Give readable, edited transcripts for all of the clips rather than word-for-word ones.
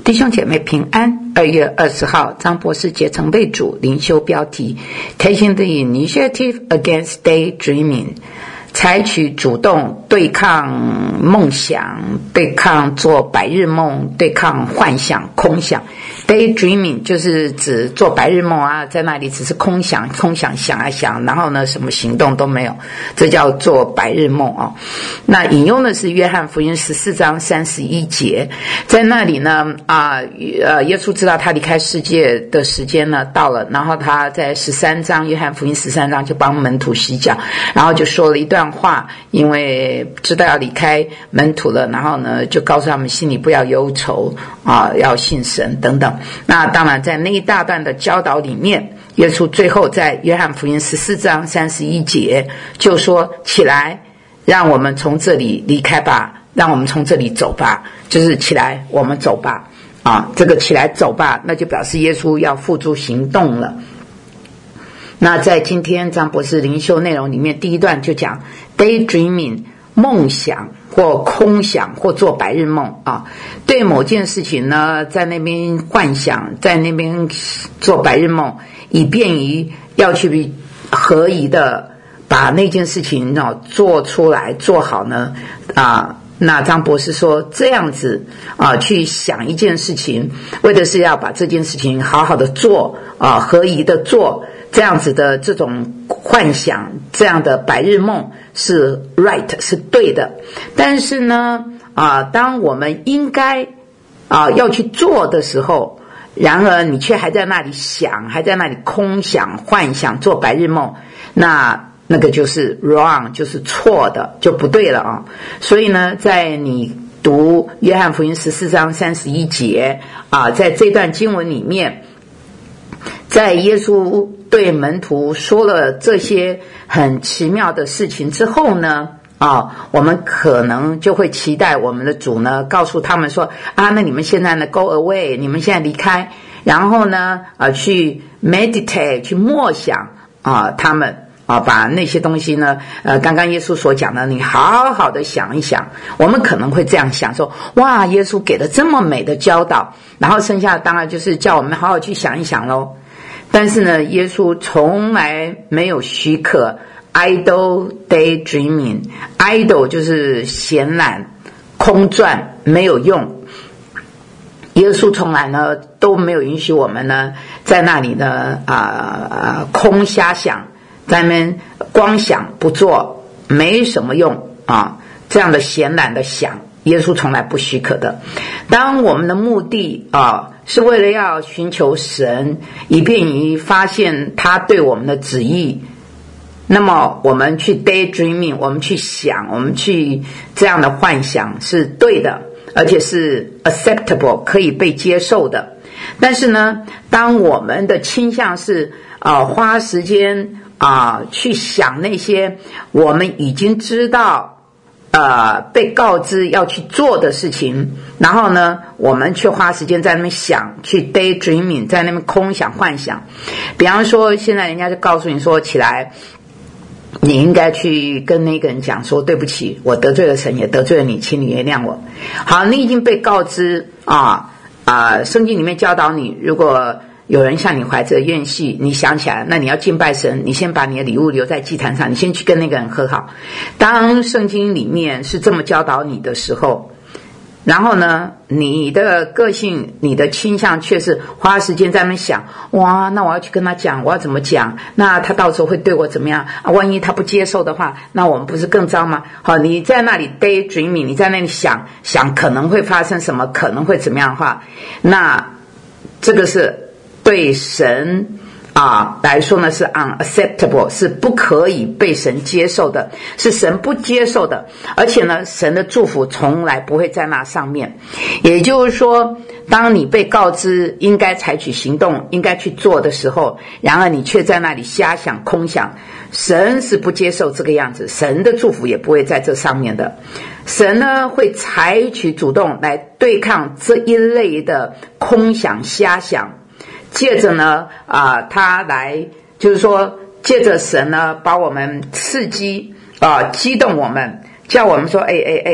弟兄姐妹平安。2月20号，张博士竭诚为主灵修标题 Taking the initiative against daydreaming， 采取主动对抗梦想，对抗做白日梦，对抗幻想空想。Daydreaming 就是指做白日梦啊，在那里只是空想想啊想，然后呢什么行动都没有，这叫做白日梦啊。那引用的是约翰福音14章31节，在那里呢耶稣知道他离开世界的时间呢到了，然后他在13章约翰福音13章就帮门徒洗脚，然后就说了一段话，因为知道要离开门徒了，然后呢就告诉他们心里不要忧愁要信神等等。那当然在那一大段的教导里面，耶稣最后在约翰福音14章31节就说，起来，让我们从这里离开吧，让我们从这里走吧，就是起来我们走吧这个起来走吧，那就表示耶稣要付诸行动了。那在今天张博士灵修内容里面，第一段就讲 daydreaming， 梦想或空想或做白日梦对某件事情呢在那边幻想，在那边做白日梦，以便于要去合宜的把那件事情做出来做好呢那张博士说，这样子去想一件事情，为的是要把这件事情好好的做合宜的做，这样子的这种幻想，这样的白日梦是 right， 是对的。但是呢当我们应该要去做的时候，然而你却还在那里想，还在那里空想幻想做白日梦，那个就是 wrong， 就是错的，就不对了所以呢，在你读约翰福音14章31节在这段经文里面，在耶稣对门徒说了这些很奇妙的事情之后呢我们可能就会期待我们的主呢告诉他们说那你们现在呢 go away， 你们现在离开，然后呢去 meditate， 去默想他们把那些东西呢刚刚耶稣所讲的你好好的想一想。我们可能会这样想说，哇，耶稣给了这么美的教导，然后剩下的当然就是叫我们好好去想一想咯。但是呢，耶稣从来没有许可 idle daydreaming， idle 就是闲懒空转没有用。耶稣从来呢都没有允许我们呢在那里呢空瞎想，在那边光想不做没什么用这样的闲懒的想，耶稣从来不许可的。当我们的目的是为了要寻求神，以便于发现他对我们的旨意，那么我们去 daydreaming， 我们去想，我们去这样的幻想是对的，而且是 acceptable， 可以被接受的。但是呢，当我们的倾向是花时间去想那些我们已经知道被告知要去做的事情，然后呢我们却花时间在那边想，去 daydreaming， 在那边空想幻想。比方说现在人家就告诉你说，起来你应该去跟那个人讲说，对不起，我得罪了神，也得罪了你，请你原谅我。好，你已经被告知圣经里面教导你，如果有人向你怀着怨气，你想起来，那你要敬拜神，你先把你的礼物留在祭坛上，你先去跟那个人和好。当圣经里面是这么教导你的时候，然后呢你的个性，你的倾向却是花时间在那边想，哇，那我要去跟他讲，我要怎么讲，那他到时候会对我怎么样万一他不接受的话，那我们不是更糟吗？好，你在那里 daydreaming， 你在那里想可能会发生什么，可能会怎么样的话，那这个是对神来说呢是 unacceptable， 是不可以被神接受的，是神不接受的，而且呢神的祝福从来不会在那上面。也就是说，当你被告知应该采取行动，应该去做的时候，然而你却在那里瞎想空想，神是不接受这个样子，神的祝福也不会在这上面的。神呢会采取主动来对抗这一类的空想瞎想，借着呢他来就是说借着神呢把我们刺激激动我们，叫我们说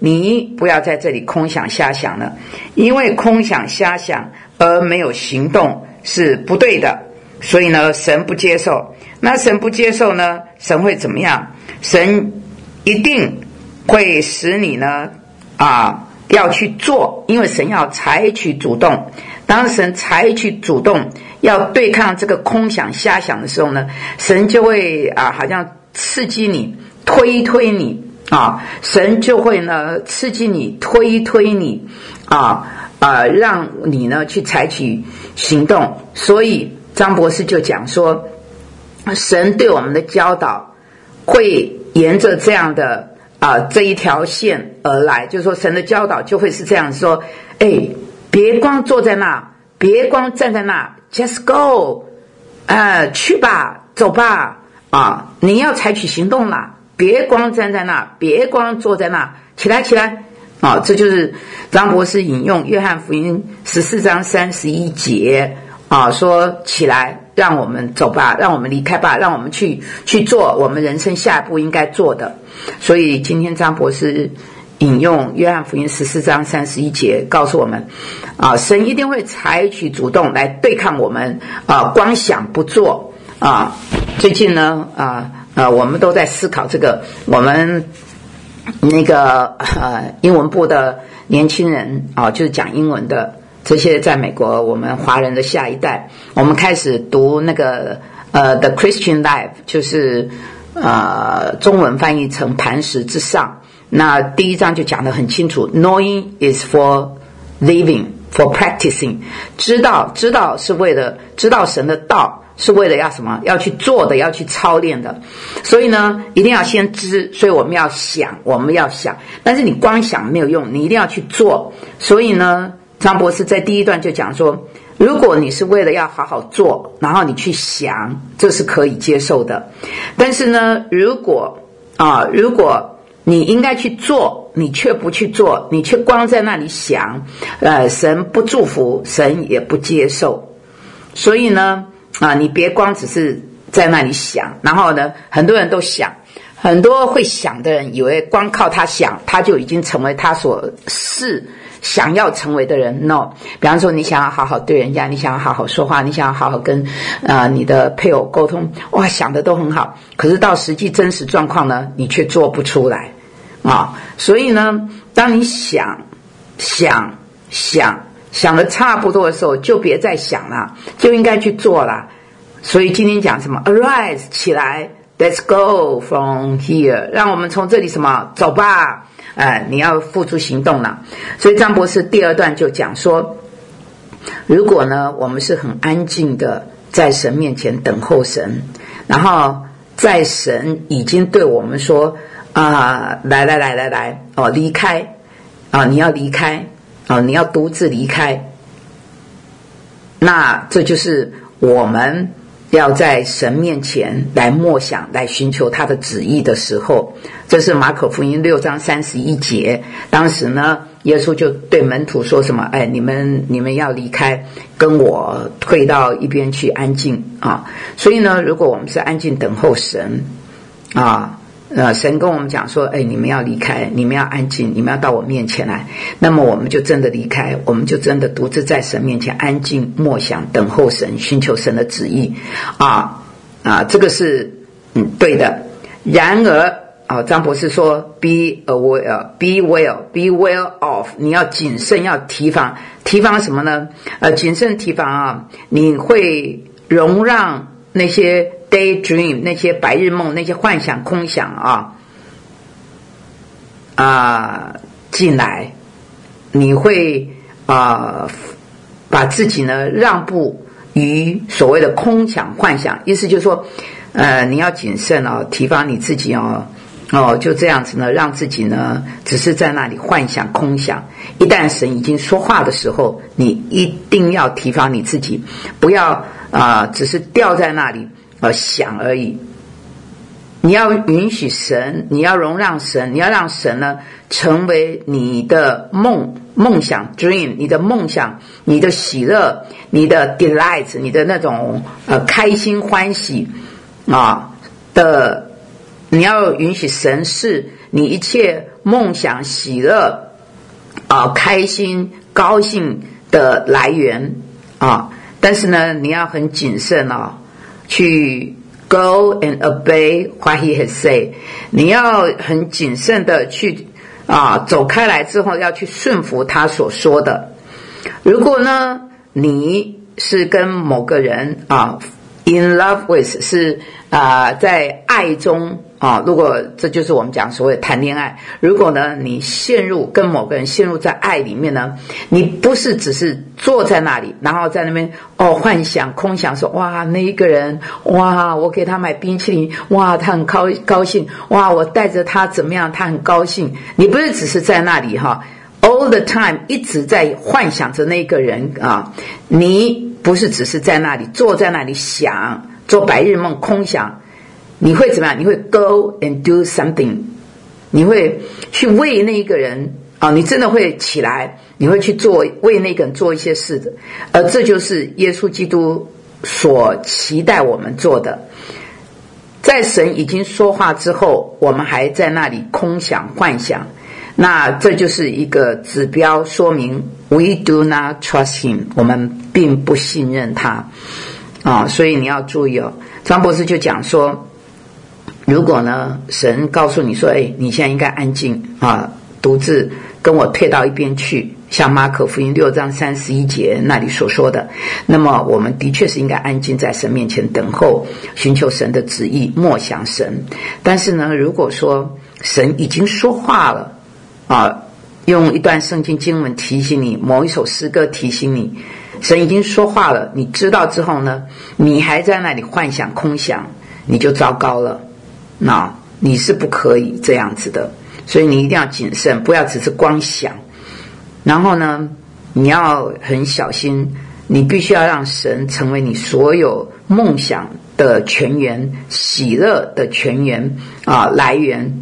你不要在这里空想瞎想了，因为空想瞎想而没有行动是不对的。所以呢，神不接受。那神不接受呢，神会怎么样？神一定会使你呢要去做，因为神要采取主动。当神采取主动要对抗这个空想瞎想的时候呢，神就会好像刺激你，推你神就会呢刺激你，推你让你呢去采取行动。所以张博士就讲说，神对我们的教导会沿着这样的这一条线而来，就是说神的教导就会是这样说，别光坐在那，别光站在那 ，just go， 去吧，走吧，你要采取行动啦，别光站在那，别光坐在那，起来，这就是张博士引用约翰福音14章31节说起来，让我们走吧，让我们离开吧，让我们去做我们人生下一步应该做的。所以今天张博士引用约翰福音14章31节告诉我们神一定会采取主动来对抗我们光想不做最近呢我们都在思考这个，我们那个英文部的年轻人就是讲英文的这些在美国我们华人的下一代，我们开始读那个The Christian Life， 就是中文翻译成磐石之上。那第一章就讲得很清楚， Knowing is for living, for practicing， 知道是为了知道神的道，是为了要什么？要去做的，要去操练的。所以呢一定要先知，所以我们要想，但是你光想没有用，你一定要去做。所以呢张博士在第一段就讲说，如果你是为了要好好做，然后你去想，这是可以接受的。但是呢如果你应该去做，你却不去做，你却光在那里想，神不祝福，神也不接受。所以呢你别光只是在那里想，然后呢很多人都想，很多会想的人以为光靠他想，他就已经成为他所想要成为的人。 No， 比方说你想要好好对人家，你想要好好说话，你想要好好跟你的配偶沟通，哇，想的都很好，可是到实际真实状况呢，你却做不出来所以呢当你想的差不多的时候，就别再想了，就应该去做了。所以今天讲什么 Arise， 起来， Let's go from here， 让我们从这里什么走吧，你要付出行动了。所以张博士第二段就讲说，如果呢我们是很安静的在神面前等候神，然后在神已经对我们说来离开你要离开你要独自离开，那这就是我们要在神面前来默想，来寻求他的旨意的时候。这是马可福音6章31节，当时呢耶稣就对门徒说什么，你们要离开，跟我退到一边去安静所以呢如果我们是安静等候神神跟我们讲说你们要离开，你们要安静，你们要到我面前来，那么我们就真的离开，我们就真的独自在神面前安静默想，等候神，寻求神的旨意这个是对的。然而张博士说 be aware of， 你要谨慎，要提防什么呢谨慎提防你会容让那些daydream， 那些白日梦，那些幻想空想进来，你会把自己呢让步于所谓的空想幻想。意思就是说你要谨慎提防你自己就这样子呢让自己呢只是在那里幻想空想。一旦神已经说话的时候，你一定要提防你自己，不要只是掉在那里想而已。你要允许神，你要容让神，你要让神呢成为你的梦想 dream， 你的梦想，你的喜乐，你的 delight， 你的那种开心欢喜的，你要允许神是你一切梦想、喜乐开心、高兴的来源但是呢，你要很谨慎去 go and obey what he has said， 你要很谨慎的去走开来之后要去顺服他所说的。如果呢你是跟某个人in love with 是在爱中如果这就是我们讲所谓谈恋爱，如果呢你跟某个人陷入在爱里面呢，你不是只是坐在那里，然后在那边幻想空想说哇那一个人哇我给他买冰淇淋哇他很高兴哇我带着他怎么样他很高兴，你不是只是在那里all the time 一直在幻想着那个人你不是只是在那里坐在那里想做白日梦空想，你会怎么样？你会 go and do something， 你会去为那个人你真的会起来，你会去为那个人做一些事的，而这就是耶稣基督所期待我们做的。在神已经说话之后，我们还在那里空想幻想，那这就是一个指标，说明 we do not trust him， 我们并不信任他所以你要注意张博士就讲说，如果呢神告诉你说你现在应该安静独自跟我退到一边去，像马可福音6章31节那里所说的，那么我们的确是应该安静在神面前等候，寻求神的旨意，默想神。但是呢如果说神已经说话了用一段圣经经文提醒你，某一首诗歌提醒你，神已经说话了，你知道之后呢，你还在那里幻想空想，你就糟糕了。那你是不可以这样子的，所以你一定要谨慎，不要只是光想。然后呢你要很小心，你必须要让神成为你所有梦想的泉源，喜乐的泉源来源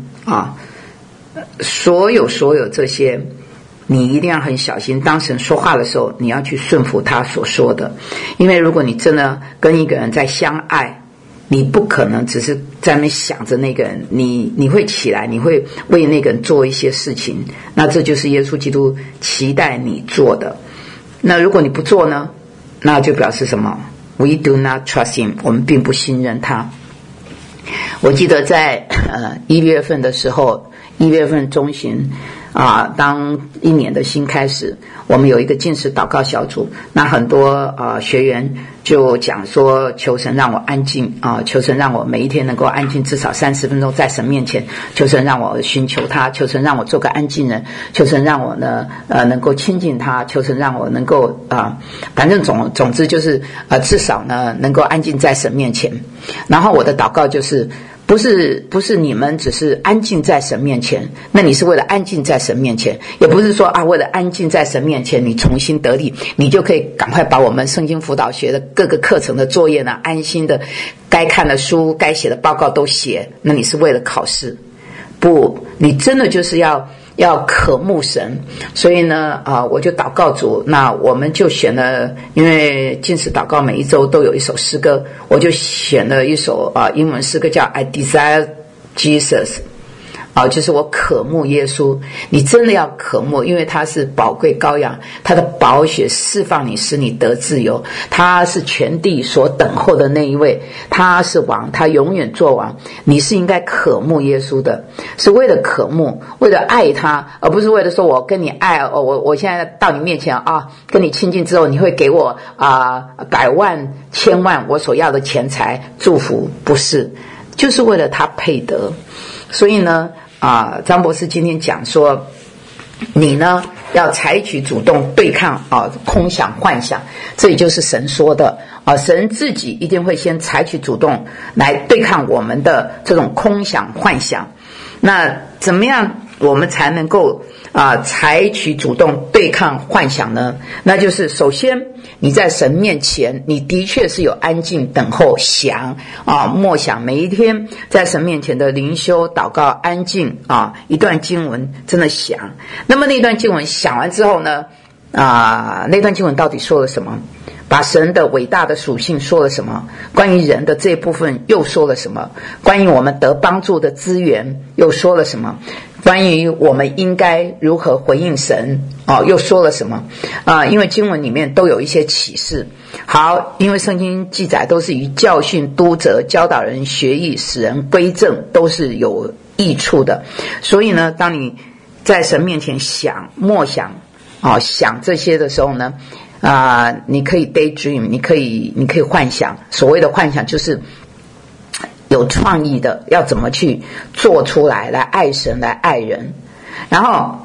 所有这些你一定要很小心，当神说话的时候你要去顺服他所说的。因为如果你真的跟一个人在相爱，你不可能只是在那边想着那个人，你会起来，你会为那个人做一些事情，那这就是耶稣基督期待你做的。那如果你不做呢，那就表示什么？ We do not trust him， 我们并不信任他。我记得在1月份的时候，1月份中旬当一年的新开始，我们有一个禁食祷告小组，那很多学员就讲说，求神让我安静求神让我每一天能够安静至少30分钟在神面前，求神让我寻求他，求神让我做个安静人，求神让我呢能够亲近他，求神让我能够反正总之就是至少呢能够安静在神面前。然后我的祷告就是不是你们只是安静在神面前，那你是为了安静在神面前，也不是说为了安静在神面前你重新得力，你就可以赶快把我们圣经辅导学的各个课程的作业呢安心的该看的书该写的报告都写，那你是为了考试。不，你真的就是要渴慕神。所以呢我就祷告组，那我们就选了，因为禁食祷告每一周都有一首诗歌，我就选了一首英文诗歌叫 I Desire Jesus，就是我渴慕耶稣。你真的要渴慕，因为他是宝贵羔羊，他的宝血释放你，使你得自由，他是全地所等候的那一位，他是王，他永远做王。你是应该渴慕耶稣的，是为了渴慕，为了爱他，而不是为了说我跟你爱我现在到你面前跟你亲近之后你会给我百万千万我所要的钱财祝福，不是，就是为了他配得。所以呢张博士今天讲说，你呢要采取主动对抗空想幻想，这也就是神说的神自己一定会先采取主动来对抗我们的这种空想幻想。那怎么样我们才能够采取主动对抗幻想呢？那就是首先你在神面前，你的确是有安静等候想默想，每一天在神面前的灵修祷告安静一段经文真的想。那么那段经文想完之后呢那段经文到底说了什么？把神的伟大的属性说了什么？关于人的这一部分又说了什么？关于我们得帮助的资源又说了什么？ 关于我们应该如何回应神又说了什么因为经文里面都有一些启示。好，因为圣经记载都是以教训、督责、教导人学艺、使人归正，都是有益处的。所以呢，当你在神面前默想想这些的时候呢你可以 daydream， 你可以幻想。所谓的幻想就是有创意的，要怎么去做出来，来爱神，来爱人。然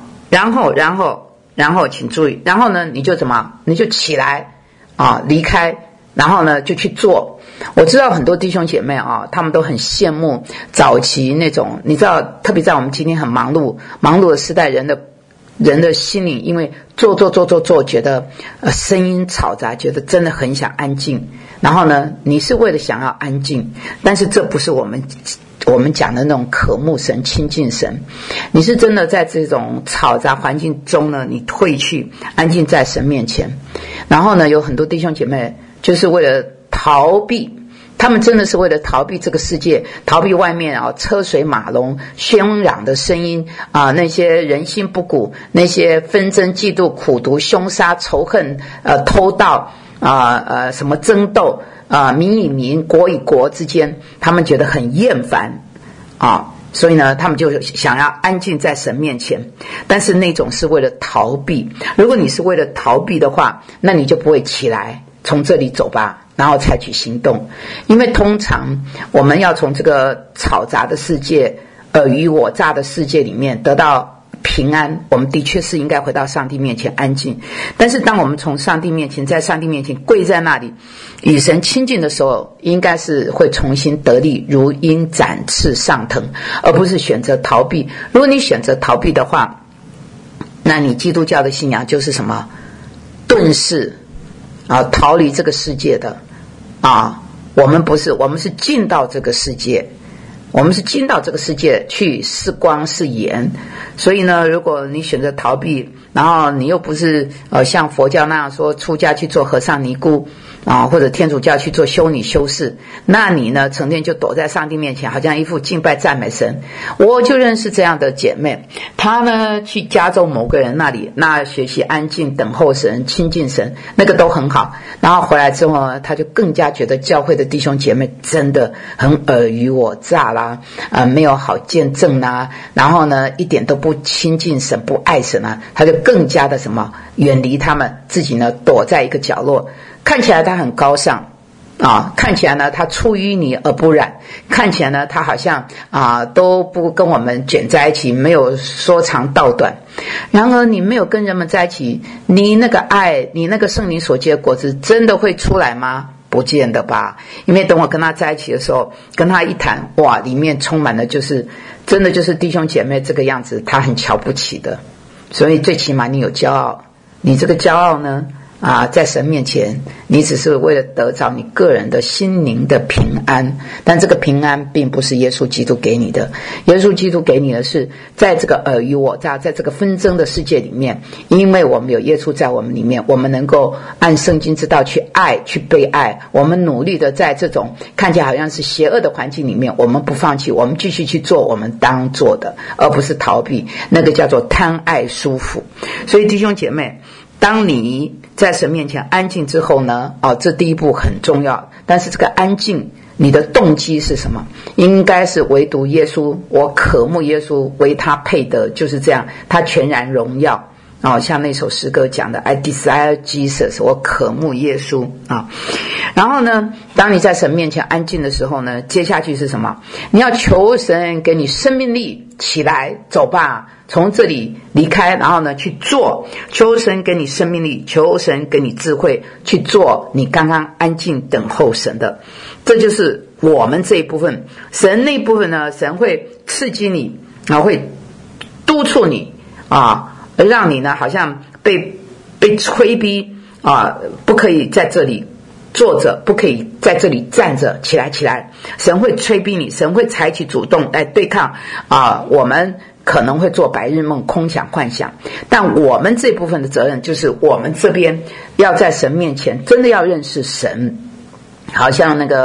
后请注意，然后呢你就起来离开，然后呢就去做。我知道很多弟兄姐妹他们都很羡慕早期那种，你知道，特别在我们今天很忙碌的时代，人的心里因为做，觉得声音嘈杂，觉得真的很想安静。然后呢，你是为了想要安静，但是这不是我们讲的那种渴慕神、亲近神。你是真的在这种嘈杂环境中呢，你退去安静在神面前。然后呢，有很多弟兄姐妹就是为了逃避，他们真的是为了逃避这个世界，逃避外面车水马龙喧嚷的声音那些人心不古，那些纷争、嫉妒、苦毒、凶杀、仇恨偷盗什么争斗民与民、国与国之间，他们觉得很厌烦所以呢，他们就想要安静在神面前。但是那种是为了逃避。如果你是为了逃避的话，那你就不会起来，从这里走吧，然后采取行动。因为通常我们要从这个嘈杂的世界、尔虞我诈的世界里面得到平安，我们的确是应该回到上帝面前安静。但是当我们从上帝面前，在上帝面前跪在那里与神亲近的时候，应该是会重新得力，如鹰展翅上腾，而不是选择逃避。如果你选择逃避的话，那你基督教的信仰就是什么？遁世逃离这个世界的我们不是，我们是进到这个世界，我们是进到这个世界去是光是盐。所以呢，如果你选择逃避，然后你又不是像佛教那样说出家去做和尚尼姑或者天主教去做修女修士，那你呢成天就躲在上帝面前，好像一副敬拜赞美神。我就认识这样的姐妹，她呢去加州某个人那里，那学习安静等候神、亲近神，那个都很好。然后回来之后呢，她就更加觉得教会的弟兄姐妹真的很尔虞我诈啦没有好见证啦，然后呢一点都不亲近神、不爱神她就更加的远离他们，自己呢躲在一个角落。看起来他很高尚看起来呢他出淤泥而不染，看起来呢他好像都不跟我们卷在一起，没有说长道短。然而你没有跟人们在一起，你那个爱，你那个圣灵所结的果子真的会出来吗？不见得吧。因为等我跟他在一起的时候，跟他一谈，哇，里面充满了真的就是弟兄姐妹这个样子，他很瞧不起的。所以最起码你有骄傲，你这个骄傲呢在神面前，你只是为了得着你个人的心灵的平安，但这个平安并不是耶稣基督给你的。耶稣基督给你的是在这个尔虞我诈，在这个纷争的世界里面，因为我们有耶稣在我们里面，我们能够按圣经之道去爱，去被爱。我们努力的在这种看起来好像是邪恶的环境里面，我们不放弃，我们继续去做我们当做的，而不是逃避，那个叫做贪爱舒服。所以弟兄姐妹，当你在神面前安静之后呢这第一步很重要。但是这个安静，你的动机是什么？应该是唯独耶稣，我渴慕耶稣，为他配得，就是这样，他全然荣耀像那首诗歌讲的 I desire Jesus， 我渴慕耶稣然后呢，当你在神面前安静的时候呢，接下去是什么？你要求神给你生命力，起来走吧，从这里离开，然后呢去做。求神给你生命力，求神给你智慧，去做你刚刚安静等候神的。这就是我们这一部分。神那一部分呢，神会刺激你会督促你让你呢好像被催逼不可以在这里坐着，不可以在这里站着，起来。神会催逼你，神会采取主动来对抗我们可能会做白日梦、空想幻想。但我们这部分的责任就是我们这边要在神面前真的要认识神。好像那个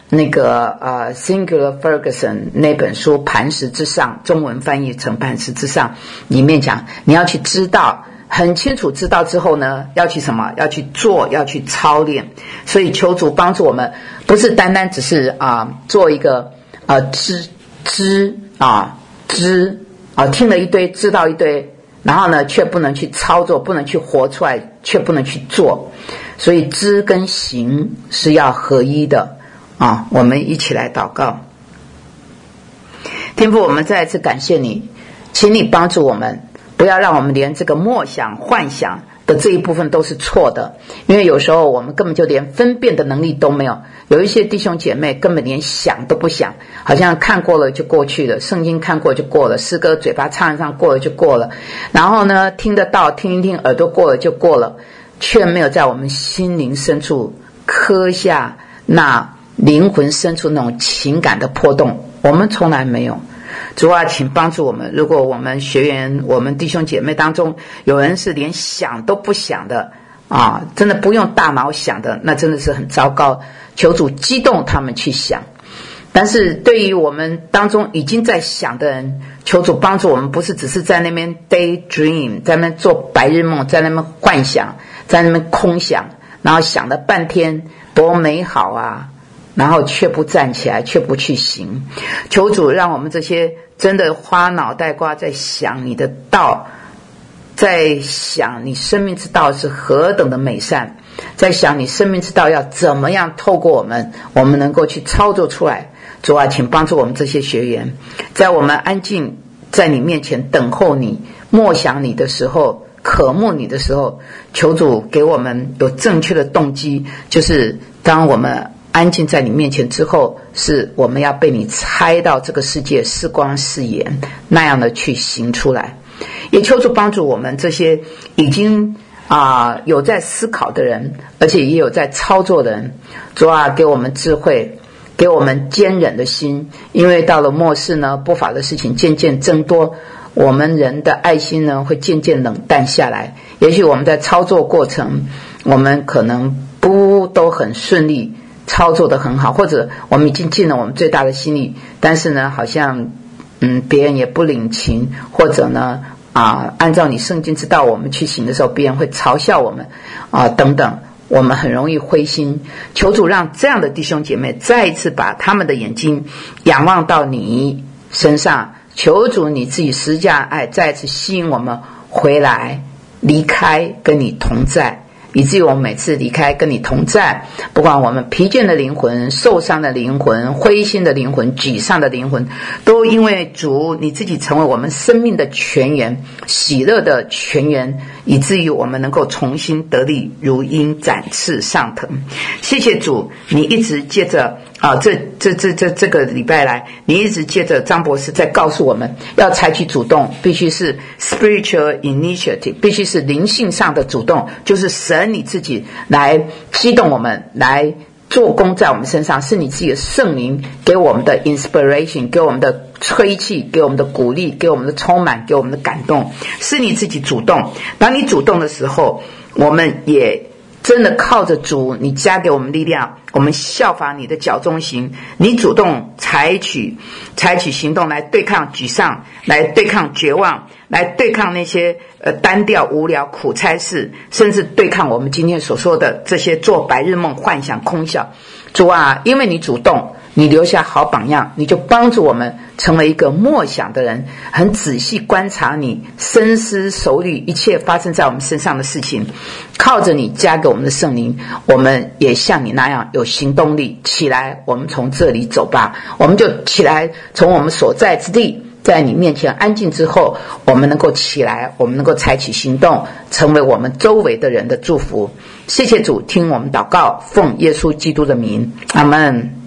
Singular Ferguson 那本书《磐石之上》，中文翻译成《磐石之上》，里面讲你要去知道，很清楚知道之后呢，要去什么？要去做，要去操练。所以求主帮助我们，不是单单只是做一个知听了一堆，知道一堆，然后呢却不能去操作，不能去活出来，却不能去做。所以知跟行是要合一的我们一起来祷告。天父，我们再一次感谢你，请你帮助我们，不要让我们连这个默想幻想的这一部分都是错的，因为有时候我们根本就连分辨的能力都没有。有一些弟兄姐妹根本连想都不想，好像看过了就过去了，圣经看过就过了，诗歌嘴巴唱一唱过了就过了，然后呢听得到听一听，耳朵过了就过了，却没有在我们心灵深处刻下那灵魂深处那种情感的波动，我们从来没有。主啊，请帮助我们，如果我们学员我们弟兄姐妹当中有人是连想都不想的真的不用大脑想的，那真的是很糟糕，求主激动他们去想。但是对于我们当中已经在想的人，求主帮助我们，不是只是在那边 daydream， 在那边做白日梦，在那边幻想，在那边空想，然后想了半天多美好然后却不站起来，却不去行。求主让我们这些真的花脑袋瓜在想你的道，在想你生命之道是何等的美善，在想你生命之道要怎么样透过我们能够去操作出来。主啊，请帮助我们这些学员，在我们安静在你面前等候你，默想你的时候，渴慕你的时候，求主给我们有正确的动机，就是当我们安静在你面前之后，是我们要被你猜到这个世界是光是盐那样的去行出来。也求主帮助我们这些已经有在思考的人，而且也有在操作的人。主啊，给我们智慧，给我们坚忍的心，因为到了末世呢，不法的事情渐渐增多，我们人的爱心呢会渐渐冷淡下来。也许我们在操作过程，我们可能不都很顺利，操作得很好，或者我们已经尽了我们最大的心力，但是呢好像别人也不领情，或者呢按照你圣经之道我们去行的时候，别人会嘲笑我们等等，我们很容易灰心。求主让这样的弟兄姐妹再一次把他们的眼睛仰望到你身上，求主你自己十字架爱再一次吸引我们回来，离开跟你同在，以至于我们每次离开跟你同在，不管我们疲倦的灵魂、受伤的灵魂、灰心的灵魂、沮丧的灵魂，都因为主你自己成为我们生命的泉源，喜乐的泉源，以至于我们能够重新得力，如鹰展翅上腾。谢谢主，你一直借着这个礼拜来，你一直借着张博士在告诉我们要采取主动，必须是 spiritual initiative， 必须是灵性上的主动，就是神你自己来激动我们，来做工在我们身上，是你自己的圣灵给我们的 inspiration， 给我们的吹气，给我们的鼓励，给我们的充满，给我们的感动，是你自己主动。当你主动的时候，我们也真的靠着主你加给我们力量，我们效法你的脚中行，你主动采取行动来对抗沮丧，来对抗绝望，来对抗那些单调无聊苦差事，甚至对抗我们今天所说的这些做白日梦幻想空想。主啊，因为你主动，你留下好榜样，你就帮助我们成为一个默想的人，很仔细观察你，深思熟虑一切发生在我们身上的事情，靠着你加给我们的圣灵，我们也像你那样有行动力。起来，我们从这里走吧，我们就起来，从我们所在之地，在你面前安静之后，我们能够起来，我们能够采取行动，成为我们周围的人的祝福。谢谢主，听我们祷告，奉耶稣基督的名，阿们。